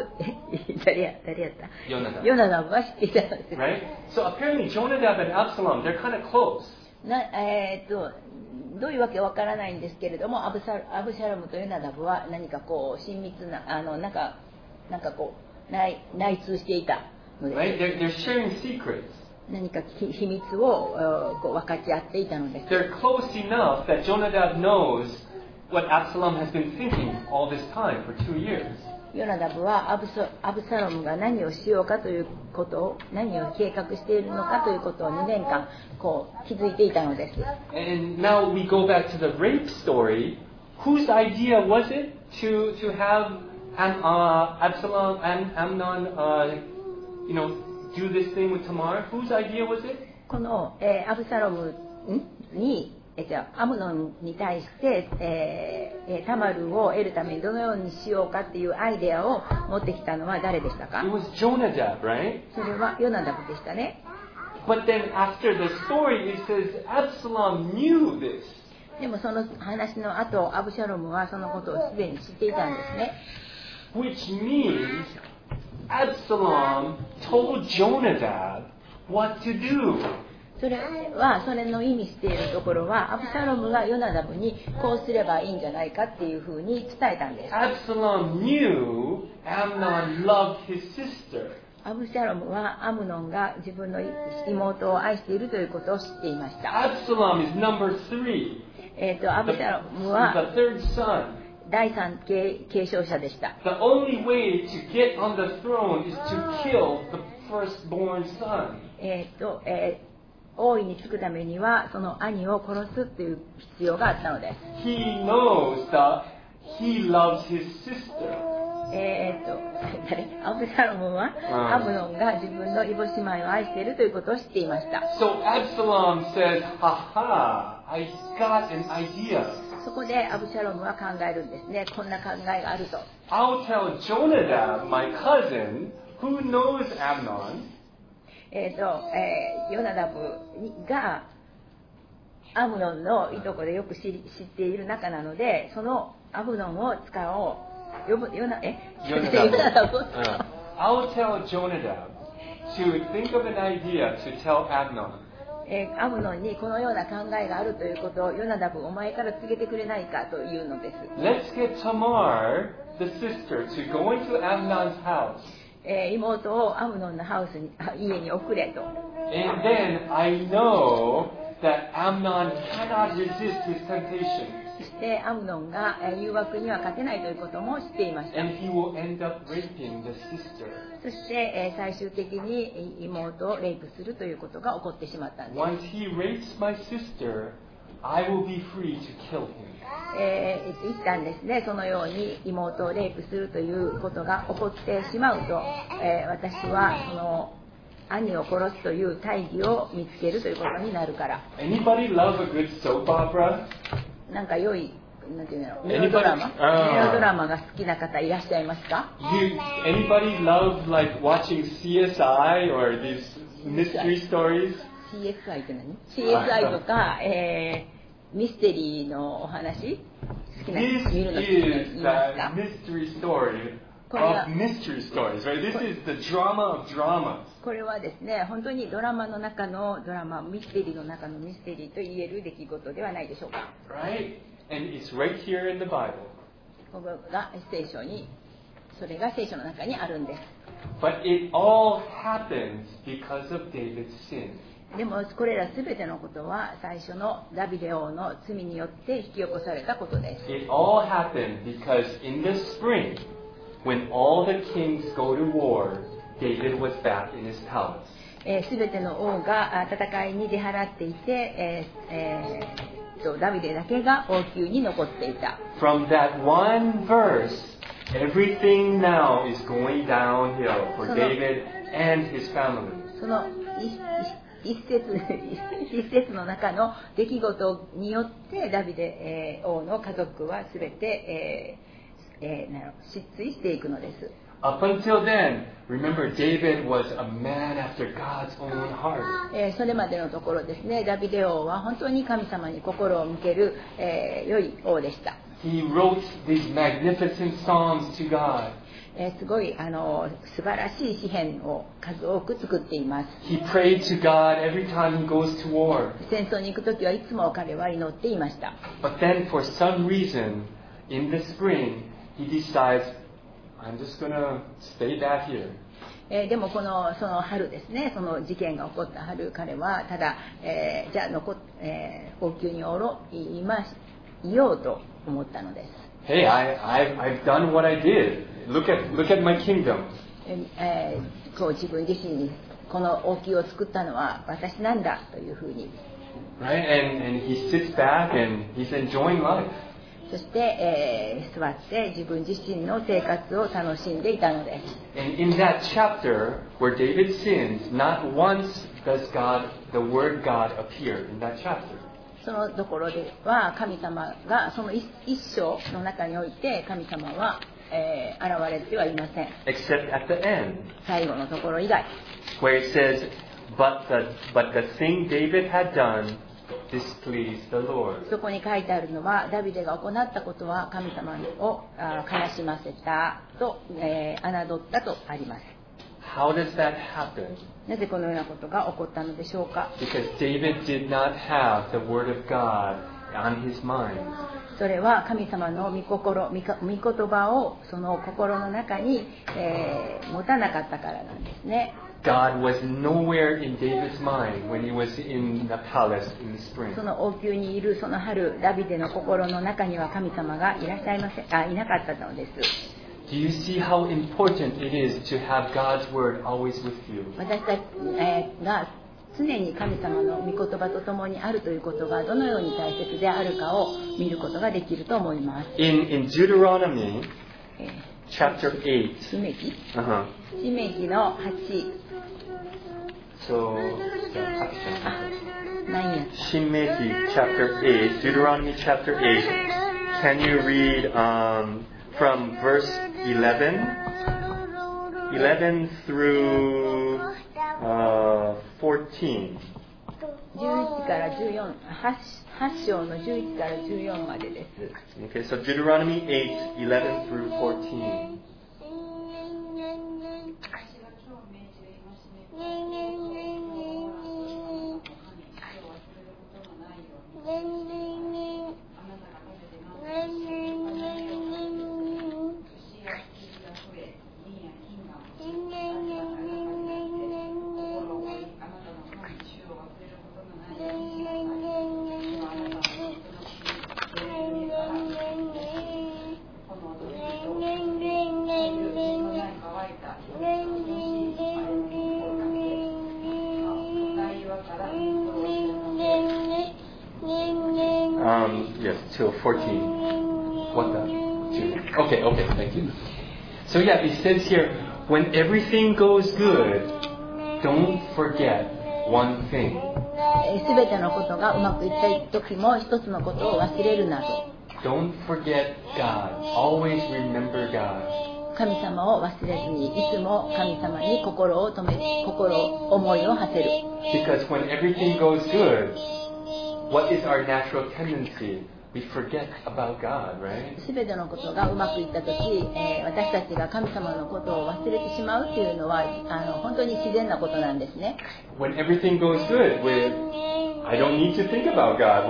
ったヨナダブは知っていたのです。 Right? So apparently Jonadab and Absalom, they're kind of close. どういうわけわからないんですけれども、アブシャロムとヨナダブは何かこう親密ななんかこう内通していたのです。 Right? They're sharing secrets. 何か秘密をこう分かち合っていたのです。 They're close enough that Jonadab knows what Absalom has been thinking all this time for 2 years. ヨナダブはアブシャロムが何をしようかということを、何を計画しているのかということを2年間こう気づいていたのです。 And now we go back to the rape story. Whose idea was it to have Absalom and Amnon, do this thing with Tamar? Whose idea was it? この、アブシャロムにアムノンに対して、タマルを得るためにどのようにしようかっていうアイデアを持ってきたのは誰でしたか？ It was Jonadab, right? それはヨナダブでしたね。 But then after the story, it says Absalom knew this. でもその話の後、アブシャロムはそのことをすでに知っていたんですね。 Which means Absalom told Jonadab what to do. それの意味しているところは、アブシャロムがヨナダブにこうすればいいんじゃないかっていうふうに伝えたんです。 Absalom knew Amnon loved his sister. アブシャロムはアムノンが自分の妹を愛しているということを知っていました。 Absalom is number 3. アブシャロムは The third son. 第三継承者でした。 The only way to get on the throne is to kill the firstborn son. 王位につくためにはその兄を殺すという必要があったのです。 He knows that he loves his sister. アブシャロムはアムノンが自分のイボ姉妹を愛しているということを知っていました。 So Absalom says, "Ha I got an idea." そこでアブシャロムは考えるんですね。こんな考えがあると。 I'll tell Jonadab, my cousin, who knows Amnon. ヨナダブがアムノンのいとこでよく知っている仲なので、そのアムノンを使おう。ヨナダブ。 I'll tell Jonadab to think of an idea to tell Amnon. アムノンにこのような考えがあるということをヨナダブお前から告げてくれないかというのです。 Let's get Tamar, the sister, to go into Amnon's house. 妹をアムノンの家に送れと。 And then I know that Amnon cannot resist his temptations. でアムノンが誘惑には勝てないということも知っていました。 And he will end up raping the sister. そして最終的に妹をレイプするということが起こってしまったんです。 Once he rapes my sister, I will be free to kill him. 言ったんですね。そのように妹をレイプするということが起こってしまうと、私はその兄を殺すという大義を見つけるということになるから。 Anybody love a good soap opera? なんか良い、なんていうの、メロドラマが好きな方いらっしゃいますか？ Anybody love like watching CSI or these mystery stories? CSI って何？ CSI とか、ミステリーのお話好きな This 見るの好きな人い is ますか？ the mystery story of mystery stories, right? This is the drama of dramas. これはですね、本当にドラマの中のドラマ、ミステリーの中のミステリーと言える出来事ではないでしょうか。 Right? And it's right here in the Bible. ここが聖書に、それが聖書の中にあるんです。 But it all happens because of David's sin. でもこれらすべてのことは最初のダビデ王の罪によって引き起こされたことです。 It all happened because in the spring, when all the kings go to war, David was back in his palace. すべての王が戦いに出払っていて、ダビデだけが王宮に残っていた。 From that one verse, everything now is going downhill for David and his family. その一節の中の出来事によってダビデ王の家族はすべて失墜していくのです。 Up until then, remember David was a man after God's own heart. それまでのところですね、ダビデ王は本当に神様に心を向ける、良い王でした。 He wrote these magnificent psalms to God. すごい素晴らしい詩篇を数多く作っています。 He prayed to God every time he goes to war. 戦争に行くときはいつも彼は祈っていました。 But then for some reason, in the spring, he decides, I'm just going to stay back here. でもその春ですね、その事件が起こった春、彼はただ、じゃあ王宮にいようと思ったのです。 Hey, I've done what I did. Look at my kingdom. こう自分自身にこの王宮を作ったのは私なんだというふうに。 Right? And he sits back and he's enjoying life. そして、座って自分自身の生活を楽しんでいたのです。 And in that chapter where David sins, not once does the word God appear in that chapter. そのところでは神様がその一章の中において神様は、現れてはいません。 Except at the end, 最後のところ以外。 where it says, but the thing David had done displeased the Lord. そこに書いてあるのはダビデが行ったことは神様を悲しませたと、侮ったとあります。 How does that happen? なぜこのようなことが起こったのでしょうか。 Because David did not have the word of God on his mind. それは神様の御言葉をその心の中に、持たなかったからなんですね。 God was nowhere in David's mind when he was in the palace in the spring. その王宮にいるその春、ダビデの心の中には神様がいなかったのです。 Do you see how important it is to have God's word always with you? 私たちが常に神様の御言葉とともにあるということがどのように大切であるかを見ることができると思います。 In Deuteronomy chapter 8. しめき Uh-huh. しめきの8。 So, 何や Shimei chapter 8, Deuteronomy chapter 8. Can you read from verse 11 through 14? 11から14、8章の11から14までです。 Okay, so Deuteronomy 8, 11 through 14. あなたの Yes, till 14. What the? Okay, thank you. So yeah, it says here, when everything goes good, don't forget one thing. すべてのことがうまくいった時も一つのことを忘れるなと。 Don't forget God. Always remember God. 神様を忘れずに、いつも神様に思いを馳せる。 Because when everything goes good, what is our natural tendency? We forget about God, right? すべてのことがうまくいったとき、私たちが神様のことを忘れてしまうというのは本当に自然なことなんですね。 When everything goes good, I don't need to think about God.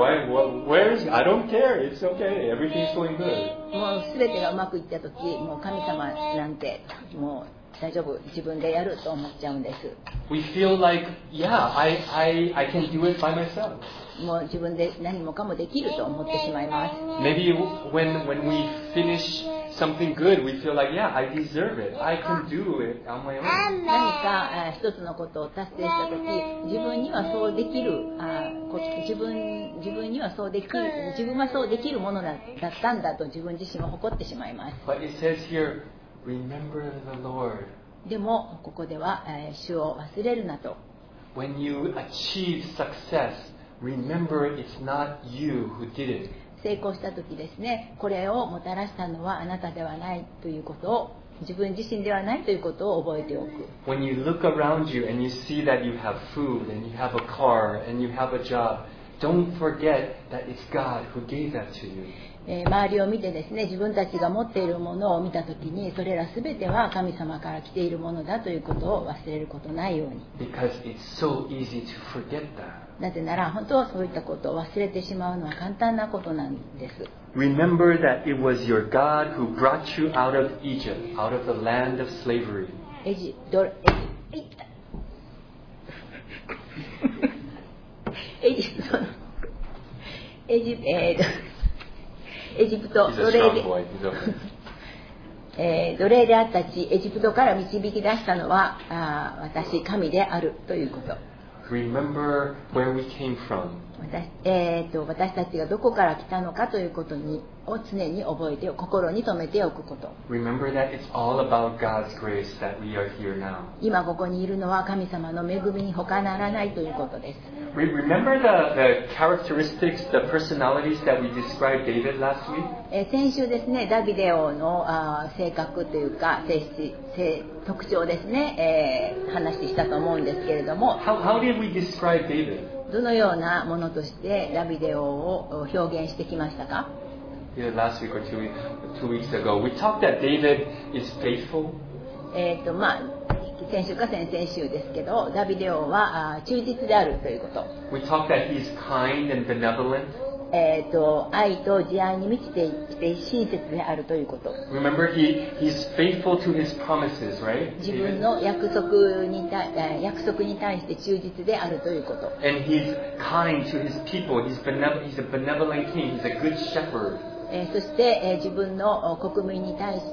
I don't care. It's okay. Everything's going good. もうすべてがうまくいったとき、もう神様なんてもう大丈夫、自分でやると思っちゃうんです。 We feel like, yeah, I can do it by myself. もう自分で何もかもできると思ってしまいます。 Maybe when we finish something good, we feel like, yeah, I deserve it. I can do it on my own. 何か一つのことを達成したとき、自分にはそうできる、自分にはそうできる、自分はそうできるものだったんだと自分自身は誇ってしまいます。 But it says here, remember the Lord. でもここでは、主を忘れるなと。 When you achieve success,Remember, it's not you who did it. 成功した時ですね、これをもたらしたのはあなたではないということを、自分自身ではないということを覚えておく。 When you look around you and you see that you have food and you have a car and you have a job, don't forget that it's God who gave that to you. 周りを見てですね、自分たちが持っているものを見たときに、それらすべては神様から来ているものだということを忘れることないように。 Because it's so easy to forget that. なぜなら、本当はそういったことを忘れてしまうのは簡単なことなんです。 Remember that it was your God who brought you out of Egypt, out of the land of slavery. エジプト奴隷であった地エジプトから導き出したのは私神であるということ。 Remember where we came from. 私たちがどこから来たのかということを常に覚えて心に留めておくこと。 Remember that it's all about God's grace that we are here now. 今ここにいるのは神様の恵みに他ならないということです。 Remember the characteristics, the personalities that we described David last week? 先週ですね、ダビデ王の性格というか特徴ですね、話したと思うんですけれども、 How did we describe David? どのようなものとしてダビデ王を表現してきましたか？ Last week or two weeks ago, we talked that David is faithful. 先週か先々週ですけど、ダビデ王は忠実であるということ。 We talked that he's kind and benevolent. 愛と慈愛に満ちていて親切であるということ。 Remember, he's faithful to his promises, right? 自分の約束に対して忠実であるということ。 And he's kind to his people. He's a benevolent king. He's a good shepherd. そして、自分の国民に対して、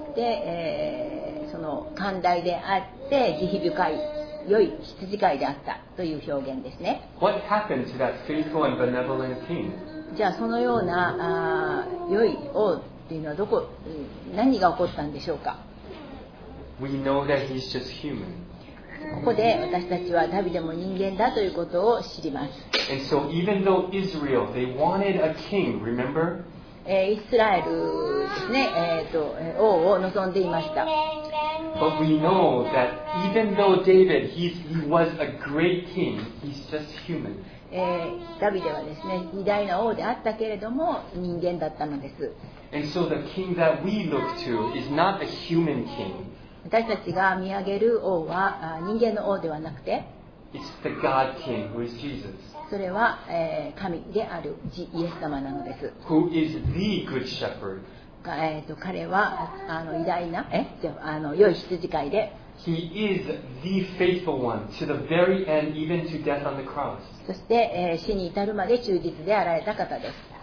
その寛大であって慈悲深い良い羊飼いであったという表現ですね。 What happened to that faithful and benevolent king? じゃあそのような良い王っていうのは何が起こったんでしょうか？ We know that he's just human. ここで私たちはダビデも人間だということを知ります。 And so even though Israel, they wanted a king, remember? イスラエルですね、王を望んでいました。 But we know that even though David, he was a great king, he's just human. ダビデはですね、偉大な王であったけれども人間だったのです。 And so the king that we look to is not a human king. 私たちが見上げる王は人間の王ではなくて、 It's the God king who is Jesus. それは神であるイエス様なのです。 Who is the good shepherd. 彼は偉大な良い羊飼いで、 He is the faithful one to the very end, even to death on the cross. そして、死に至るまで忠実であられた方です。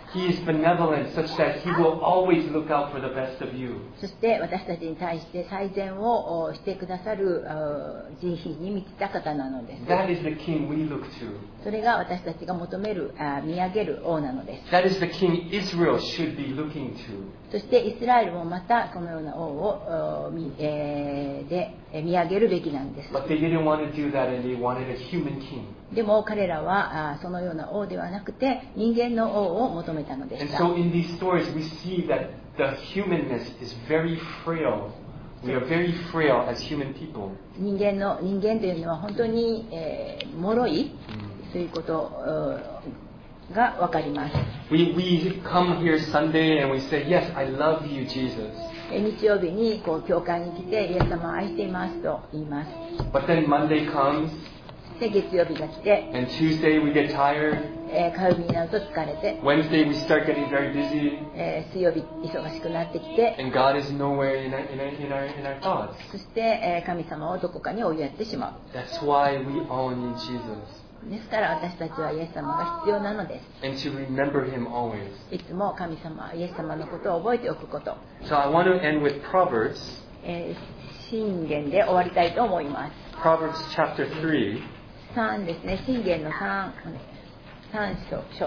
He is benevolent such that He will always look out for the best of you. そして私たちに対して最善をしてくださる慈悲に満ちた方なのです。 That is the King we look to. それが私たちが求める見上げる王なのです。 That is the King Israel should be looking to. そしてイスラエルもまたこのような王を見上げるべきなんです。 But they didn't want to do that and they wanted a human king. でも彼らはそのような王ではなくて人間の王を求めたのでし And た。 so in these stories we see that the humanness is very frail. We are very frail as human people. 人間というのは本当に脆いということがわかります。 We come here Sunday and we say, yes, I love you, Jesus. 日曜日に教会に来てイエス様を愛していますと言います。 But then Monday comes で月曜日が来て、 and Tuesday we get tired. 火曜日になると疲れて、 Wednesday we start getting very busy. 水曜日忙しくなってきて、 And God is nowhere in our thoughts. そして神様をどこかに追いやってしま That's why we all need Jesus. う。ですから私たちはイエス様が必要なので And to remember Him always. す。いつも神様、イエス様のことを覚えておくこと。 So I want to end with Proverbs. 箴言で終わりたいと思います。 Proverbs chapter 3. 3ですね。箴言の3章です。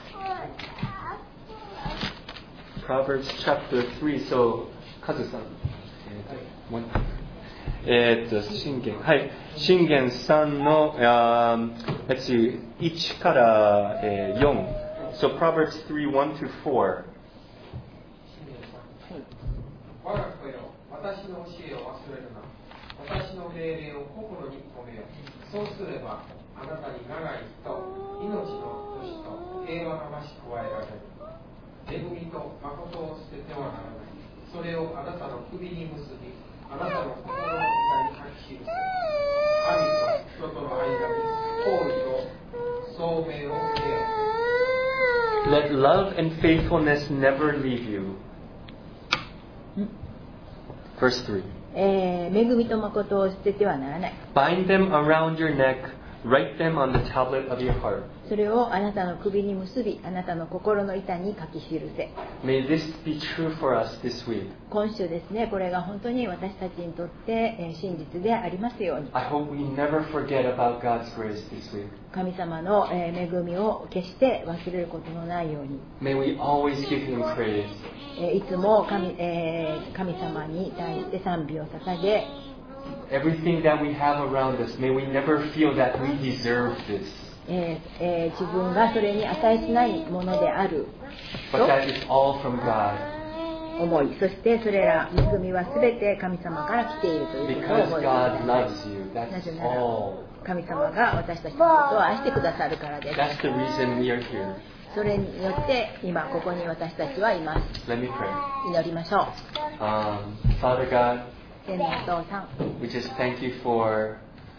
Proverbs chapter 3. So, カズさん。箴言。はい。箴言3の、1から4。So, Proverbs 3, 1 to 4. 我が子よ、私の教えを忘れるな。私の命令を心に留めよ。そうすれば、あなたに長い日と命の年と平和が増し加えられる。恵みと誠を捨ててはならない。それをあなたの首に結び、あなたの心の中に書き記せ。神と人との間に行為と聡明を得よ。 Let love and faithfulness never leave you. Verse 3. 恵みと誠を捨ててはならない。 Bind them around your neck, write them on the tablet of your heart. それをあなたの首に結び、あなたの心の板に書き記せ。 May this be true for us this week. 今週ですね、これが本当に私たちにとって真実でありますように。 I hope we never forget about God's grace this week. 神様の恵みを決して忘れることのないように。 May we always give Him praise. いつも神様に対して賛美を捧げ、 Everything that we have around us, may we never feel that we deserve this. 自分がそれに値しないものである But that is all from God. と思い、そしてそれら恵みは全て神様から来ているということを Because 覚えてく God ださい。 loves you. な That's ぜなら all. 神様が私たちのことを愛してくださるからです。 That's the reason we are here. それによって今ここに私たちはいます。 Let me pray. 祈りましょう。 Father God, 天のお父さん、 we just thank you for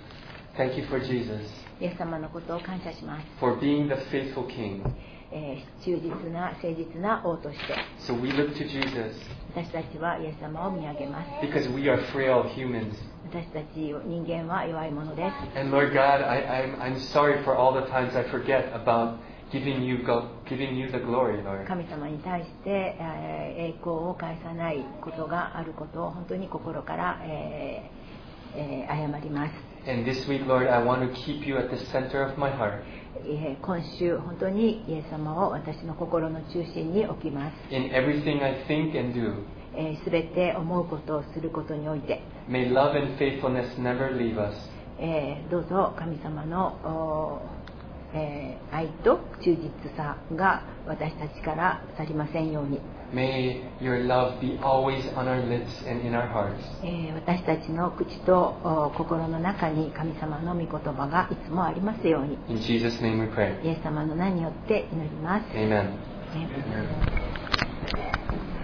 Jesus, イエス様のことを感謝します。 for being the faithful King. 忠実な誠実な王として So we look to Jesus 私たちはイエス様を見上げます。 because we are frail humans. 私たち人間は弱いものです。 And Lord God, I'm sorry for all the times I forget about giving you the glory, Lord. 神様に対して栄光を返さないことがあることを本当に心から謝ります。 And this week, Lord, I want to keep you at the center of my heart. 今週本当にイエス様を私の心の中心に置きます。 In everything I think and do, すべて思うことをすることにおいて、 may love and faithfulness never leave us. どうぞ神様の愛と忠実さが私たちから去りませんように。 May your love be always on our lips and in our hearts. 私たちの口と心の中に神様の御言葉がいつもありますように。 In Jesus' name we pray. イエス様の名によって祈ります。 Amen. Amen.